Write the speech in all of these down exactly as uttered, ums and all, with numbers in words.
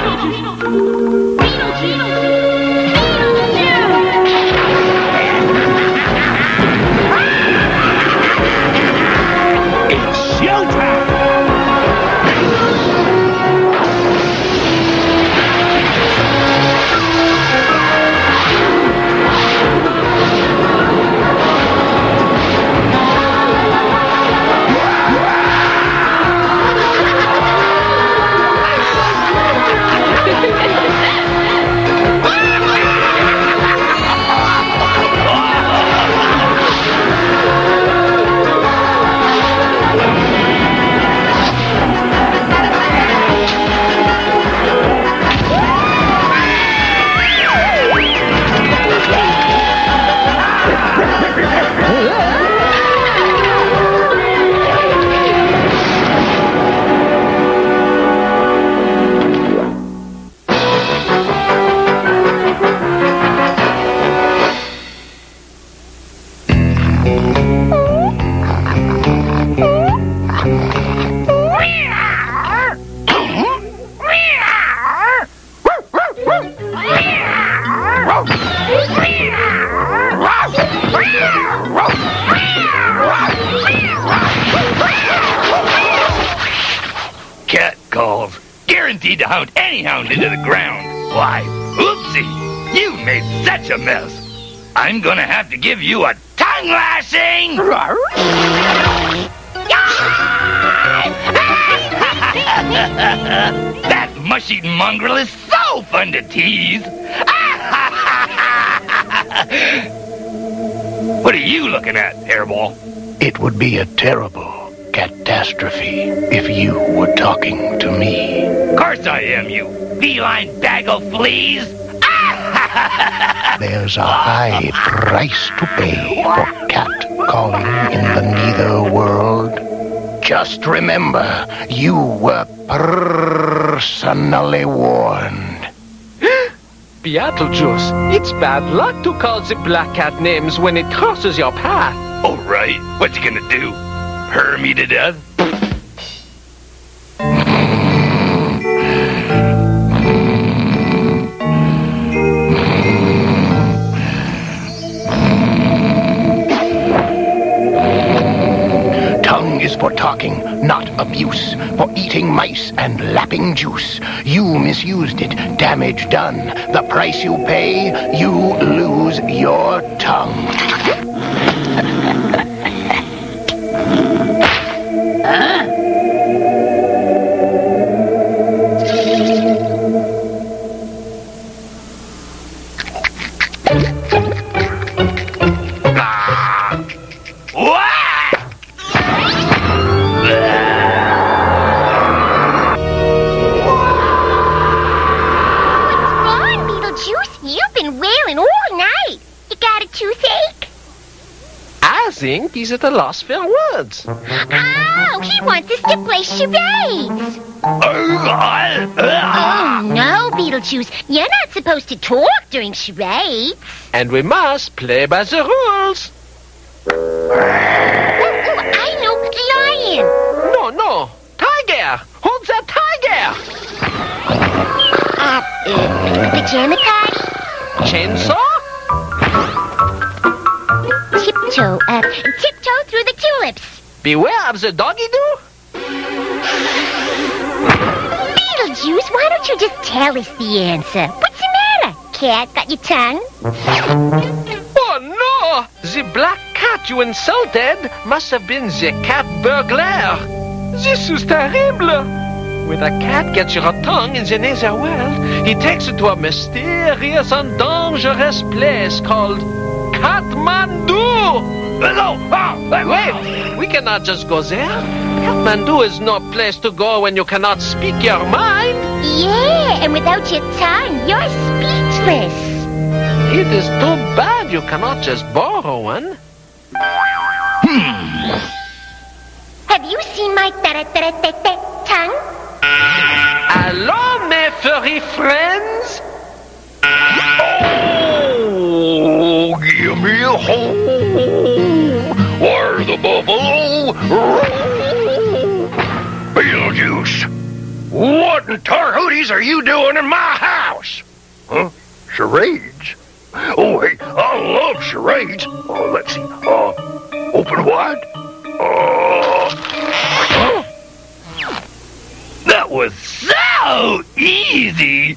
Cat calls. Guaranteed to hound any hound into the ground. Why, oopsie, you made such a mess. I'm gonna have to give you a tongue lashing. That mush-eating mongrel is so fun to tease. What are you looking at, Hairball? It would be a terrible catastrophe if you were talking to me. Of course I am, you feline bag of fleas. There's a high price to pay for cat calling in the Nether world. Just remember, you were personally warned. Beetlejuice, it's bad luck to call the black cat names when it crosses your path. All right, what you gonna do? Purr me to death? Tongue is for talking, not abuse, for eating mice and lapping juice. You misused it, damage done. The price you pay, you lose your tongue. Huh? I think he's at a loss for words. Oh, he wants us to play charades. Oh, no, Beetlejuice. You're not supposed to talk during charades. And we must play by the rules. Oh, oh, I know, lion. No, no, tiger. Hold that tiger. Uh, uh, pajama party? Chainsaw? Tiptoe, uh, tiptoe through the tulips. Beware of the doggy-doo? Beetlejuice, why don't you just tell us the answer? What's the matter? Cat, got your tongue? Oh, no! The black cat you insulted must have been the cat burglar. This is terrible. When a cat gets your tongue in the nether world, he takes it to a mysterious and dangerous place called Kathmandu. No, ah, wait, we cannot just go there. Kathmandu is no place to go when you cannot speak your mind. Yeah, and without your tongue, you're speechless. It is too bad you cannot just borrow one. Hmm. Have you seen my tongue? Hello, mes furry friends. Oh, give me a hole where the buffalo roll. Beetlejuice, what in tar hooties are you doing in my house? Huh? Charades? Oh, hey, I love charades. Oh, let's see. Uh, open wide. Uh, huh? That was so easy.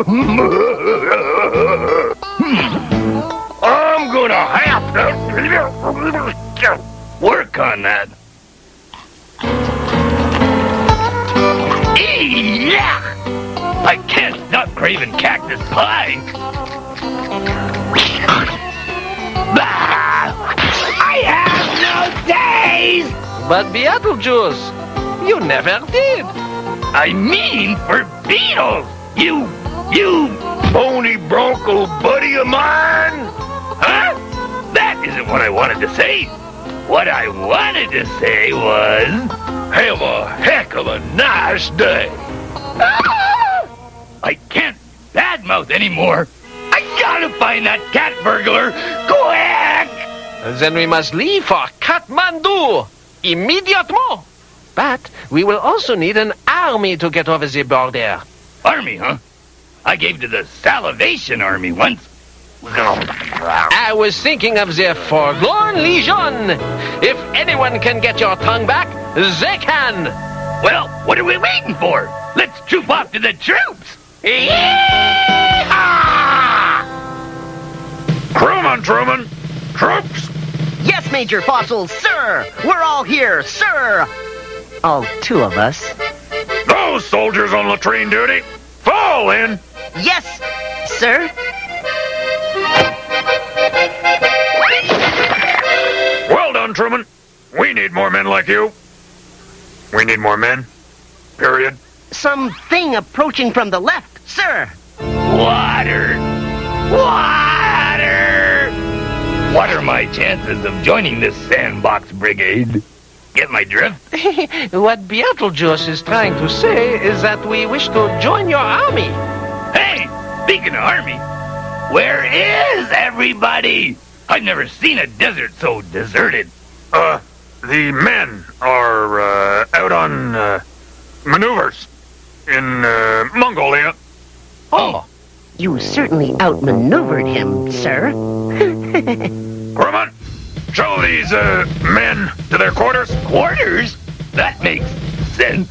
I'm gonna have to Work on that. Yeah! I can't stop craving cactus pie. Bah! I have no taste! But Beetlejuice, you never did. I mean for beetles! You, you... Bony Bronco buddy of mine? Huh? That isn't what I wanted to say. What I wanted to say was... Have a heck of a nice day. Ah! I can't badmouth anymore. I gotta find that cat burglar. Quick! Then we must leave for Kathmandu immediately. But we will also need an army to get over the border. Army, huh? I gave to the Salivation Army once. I was thinking of the Forlorn Legion. If anyone can get your tongue back, they can. Well, what are we waiting for? Let's troop off to the troops. Yee-haw! Truman, Truman. Troops? Yes, Major Fossils, sir. We're all here, sir. All two of us. Those soldiers on latrine duty, fall in. Yes, sir. Well done, Truman. We need more men like you. We need more men. Period. Something approaching from the left, sir. Water! Water! What are my chances of joining this sandbox brigade? Get my drift? What Beetlejuice is trying to say is that we wish to join your army. Hey, speaking of army, where is everybody? I've never seen a desert so deserted. Uh, the men are, uh, out on, uh, maneuvers in, uh, Mongolia. Oh, You certainly outmaneuvered him, sir. Truman, show these, uh, men to their quarters. quarters? That makes sense.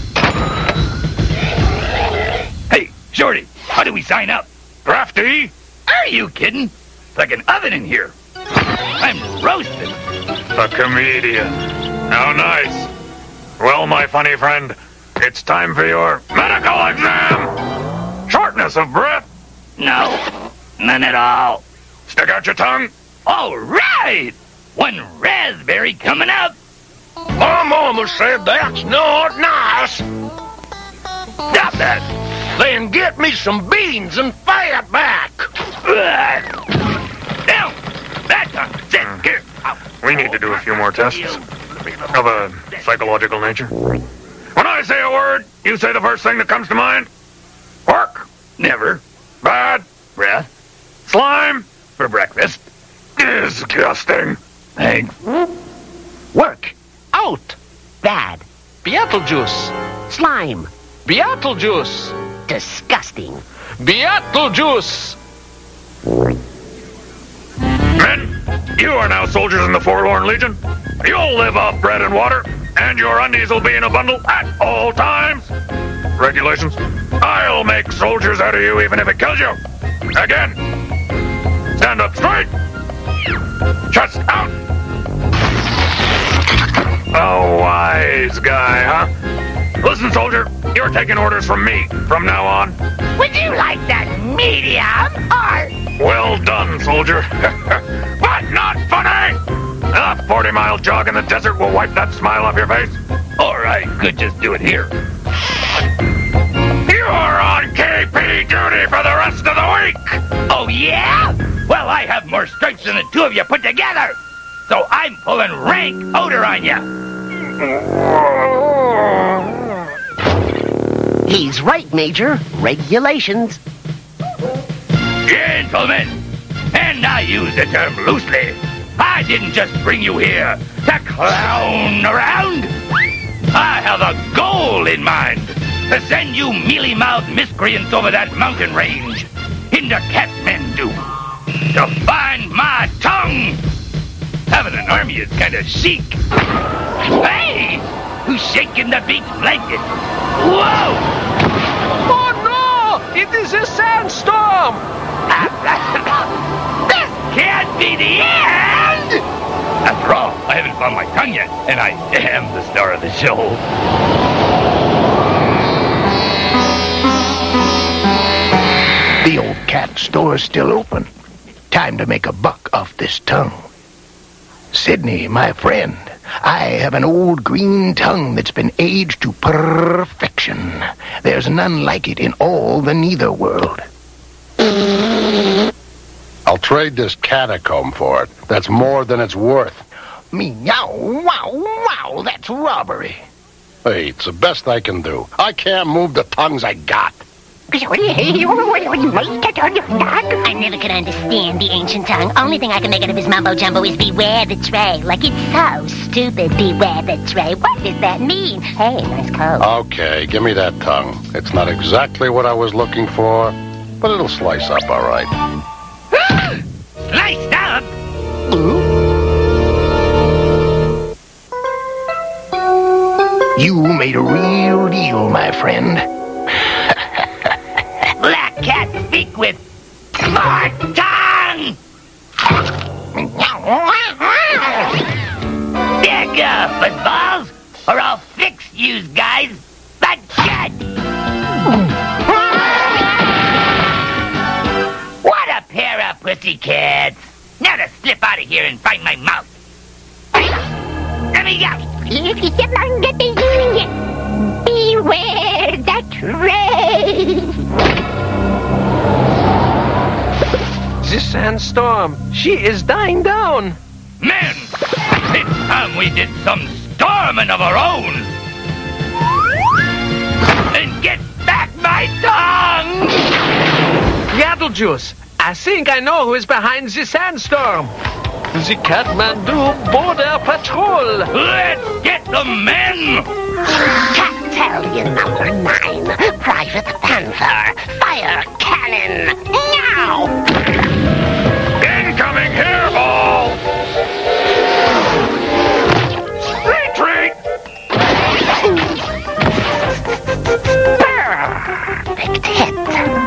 Hey, Shorty, how do we sign up? Drafty? Are you kidding? It's like an oven in here. I'm roasting. A comedian. How nice. Well, my funny friend, it's time for your medical exam. Shortness of breath. No, none at all. Stick out your tongue. All right. One raspberry coming up. My mama said that's not nice. Stop that. Then get me some beans and fat back. Ugh. Down. That time. Sit here. We need to do a few more tests of a psychological nature. When I say a word, you say the first thing that comes to mind. Pork. Never. Bad. Breath. Slime. For breakfast. Disgusting. Thanks. Work. Out. Bad. Beetlejuice. Slime. Beetlejuice. Disgusting. Beetlejuice. Men, you are now soldiers in the Forlorn Legion. You'll live off bread and water, and your undies will be in a bundle at all times. Regulations. I'll make soldiers out of you even if it kills you. Again. Stand up straight. Chest out. A wise guy, huh? Listen, soldier, you're taking orders from me from now on. Would you like that medium or... Well done, soldier. But not funny! A forty-mile jog in the desert will wipe that smile off your face. All right, could just do it here. You're on K P duty for the rest of the week! Oh, yeah? Well, I have more stripes than the two of you put together. So I'm pulling rank odor on you. He's right, Major. Regulations. Gentlemen, and I use the term loosely, I didn't just bring you here to clown around. I have a goal in mind. to send you mealy-mouthed miscreants over that mountain range into Kathmandu to find my tongue. Having an army is kind of chic. Hey! Who's shaking the beach blanket? Whoa! Oh no! It is a sandstorm! This can't be the end! After all, I haven't found my tongue yet, and I am the star of the show. The old cat store's still open. Time to make a buck off this tongue. Sydney, my friend, I have an old green tongue that's been aged to perfection. There's none like it in all the Neither world. I'll trade this catacomb for it. That's more than it's worth. Meow, wow, wow, that's robbery. Hey, it's the best I can do. I can't move the tongues I got. I never could understand the ancient tongue. Only thing I can make out of his mumbo-jumbo is beware the tray. Like, it's so stupid, beware the tray. What does that mean? Hey, nice coat. Okay, give me that tongue. It's not exactly what I was looking for, but it'll slice up all right. Sliced up? You made a real deal, my friend. Black cat speak with my tongue! There go, footballs, or I'll fix you guys. But cat! What a pair of pussycats! Now to slip out of here and find my mouth. Let me go! If you step on the beginning, beware the tray. The sandstorm. She is dying down. Men, it's time we did some storming of our own. And get back my tongue! Yaddlejuice, I think I know who is behind the sandstorm. The Kathmandu Border Patrol. Let's get the men! Battalion number nine, Private Panther, fire cannon, now! Incoming hairball! Retreat! Perfect hit.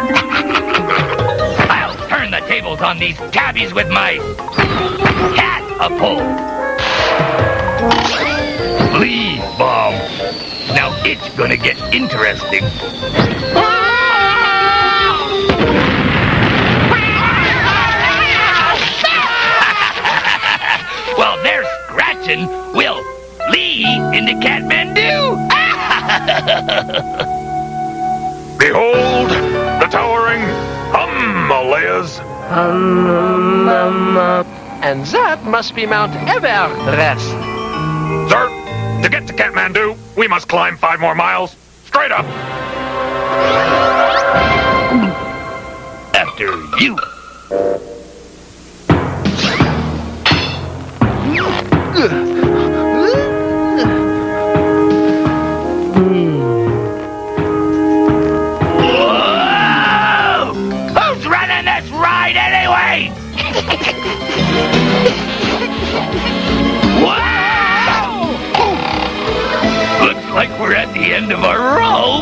I'll turn the tables on these tabbies with my cat-a-pole. Leave bomb. Now it's gonna get interesting. While they're scratching, we'll flee into Kathmandu. Behold, the towering Himalayas. Um, um, uh, and that must be Mount Everest. Sir, to get to Kathmandu, we must climb five more miles. Straight up. After you. Whoa! Who's running this ride anyway? Wow! Looks like we're at the end of our rope.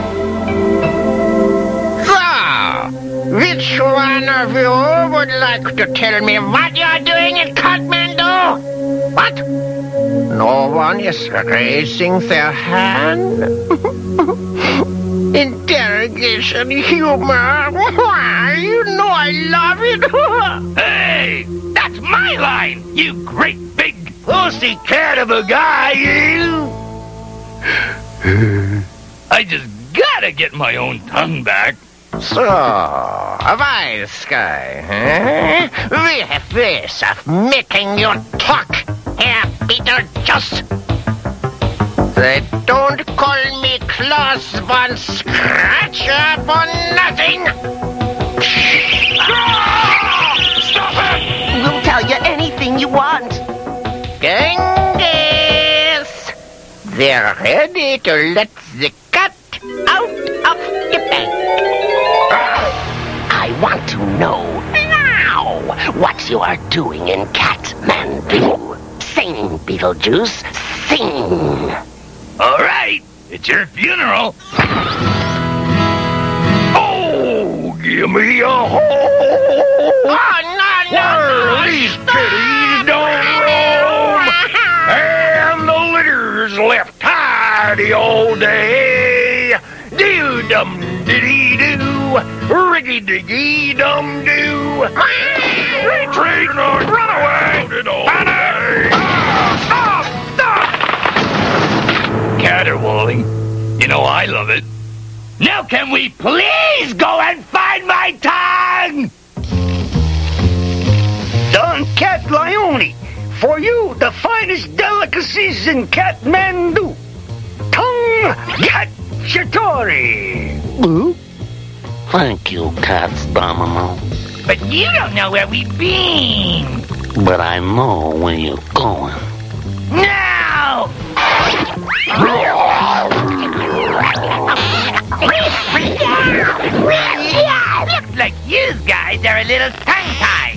So, which one of you would like to tell me what you're doing in Kathmandu? What? No one is raising their hand? Interrogation humor. Why, you know I love it. Hey, that's my line, you great big pussy cat of a guy, you! I just gotta get my own tongue back. So, a wise guy, eh? We have ways of making you talk, Herr Beetlejuice. They don't call me Klaus von Scratcher for nothing. Stop it! We'll tell you anything you want. Genghis! They're ready to let the cat to know now what you are doing in Kathmandu. Sing, Beetlejuice, sing. All right, it's your funeral. Oh, give me a hole. Oh, no, no, Where no. these kitties don't roam, and the litter's left tidy all day. Do dum diddy do, riggy diggy dum do. Retreat, run away. Panic! Stop! Stop! Caterwauling. You know I love it. Now can we please go and find my tongue? Don Cat Leone, for you the finest delicacies in Kathmandu. Tongue cacciatore. Ooh. Thank you, Cat's Domino. But you don't know where we've been. But I know where you're going. Now! Looks like you guys are a little tongue-tied.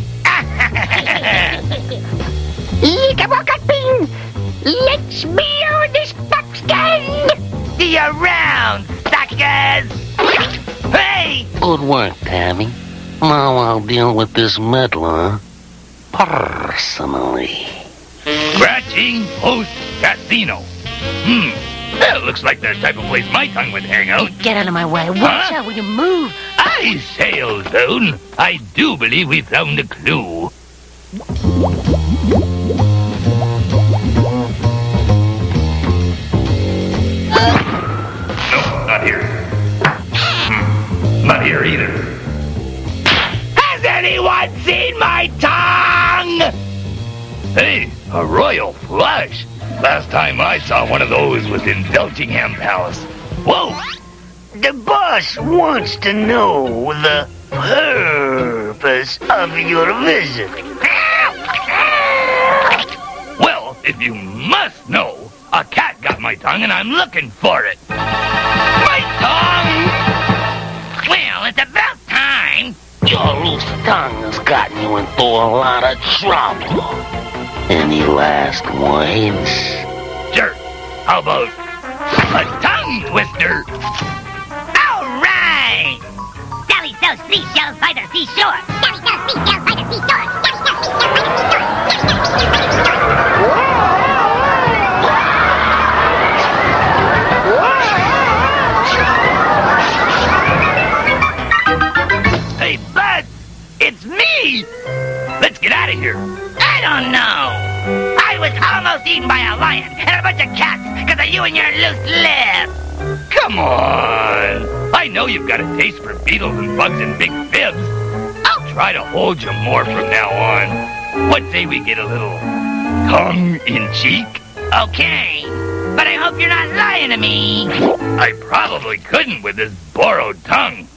Let's build this box gun. See you around, suckers. Hey! Good work, Tammy. Now I'll deal with this meddler personally. Scratching Post Casino. Hmm. That looks like the type of place my tongue would hang out. Get out of my way. Watch Huh? out, will you move? I say, Ozone, I do believe we found a clue. No, not here. Hmm. Not here either. Has anyone seen my tongue? Hey, a royal flush. Last time I saw one of those was in Belchingham Palace. Whoa! The boss wants to know the purpose of your visit. Well, if you must know, a cat got my tongue and I'm looking for it. My tongue! Well, it's about time. Your loose tongue has gotten you into a lot of trouble. Any last words? Sure. How about a tongue twister? All right. Sally sells seashells by the seashore. Sally sells seashells by the seashore. Sally sells seashells by the Hey, Bud! It's me! Let's get out of here. I don't know. I was almost eaten by a lion and a bunch of cats because of you and your loose lip. Come on! I know you've got a taste for beetles and bugs and big fibs. I'll try to hold you more from now on. What say we get a little tongue in cheek? Okay, but I hope you're not lying to me. I probably couldn't with this borrowed tongue.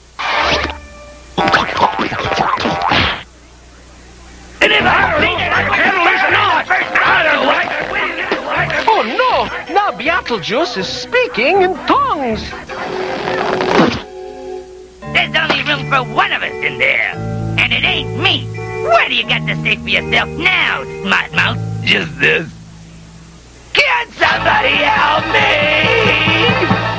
And if I read it, I can listen on first. I don't like it. Oh no! Now Beetlejuice is speaking in tongues. There's only room for one of us in there, and it ain't me. What do you got to say for yourself now, smart mouth? Just this. Can somebody help me?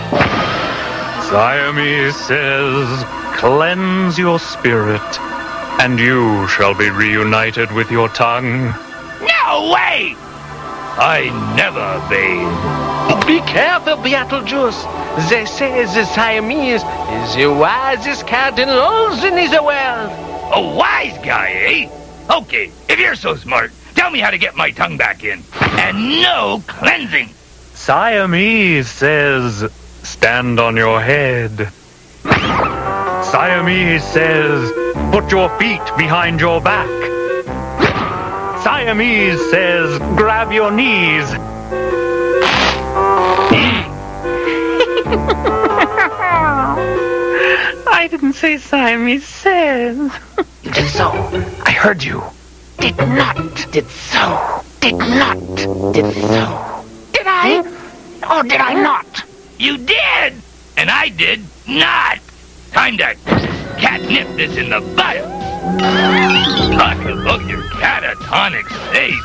Siamese says, cleanse your spirit, and you shall be reunited with your tongue. No way! I never bathe. Be careful, Beetlejuice. They say the Siamese is the wisest cat in all the Netherworld. A wise guy, eh? Okay, if you're so smart, tell me how to get my tongue back in. And no cleansing. Siamese says, stand on your head. Siamese says, put your feet behind your back. Siamese says, grab your knees. I didn't say Siamese says. Did so. I heard you. Did not. Did so. Did not. Did so. Did I? Or did I not? You did! And I did not. Time to catnip this in the butt. Talk about your catatonic state.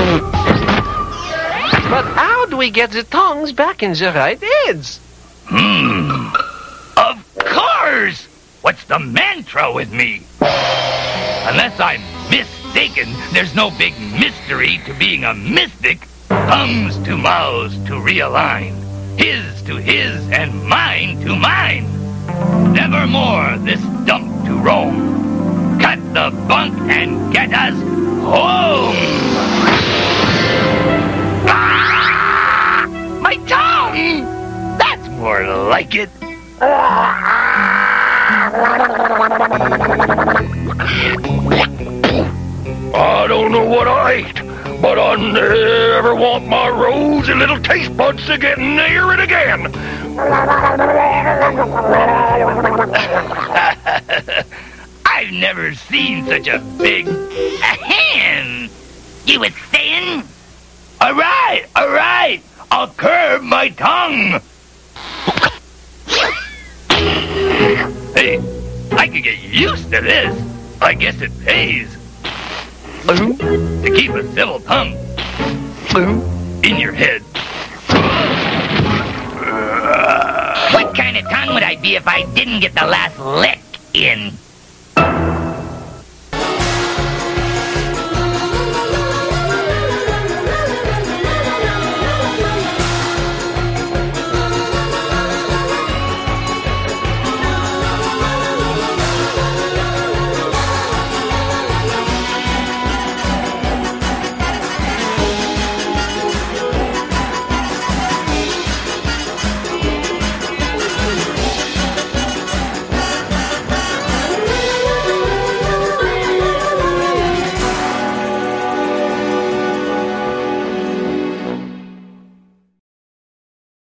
But how do we get the tongues back in the right heads? Hmm. Of course! What's the mantra with me? Unless I'm mistaken, there's no big mystery to being a mystic. Tongues to mouths to realign. His to his and mine to mine. Nevermore this dump to roam. Cut the bunk and get us home. Ah! My tongue! That's more like it. I don't know what I ate, but I never want my rosy little taste buds to get near it again. I've never seen such a big hand. You was saying? All right, all right. I'll curb my tongue. Hey, I could get used to this. I guess it pays. To keep a civil tongue in your head. What kind of tongue would I be if I didn't get the last lick in?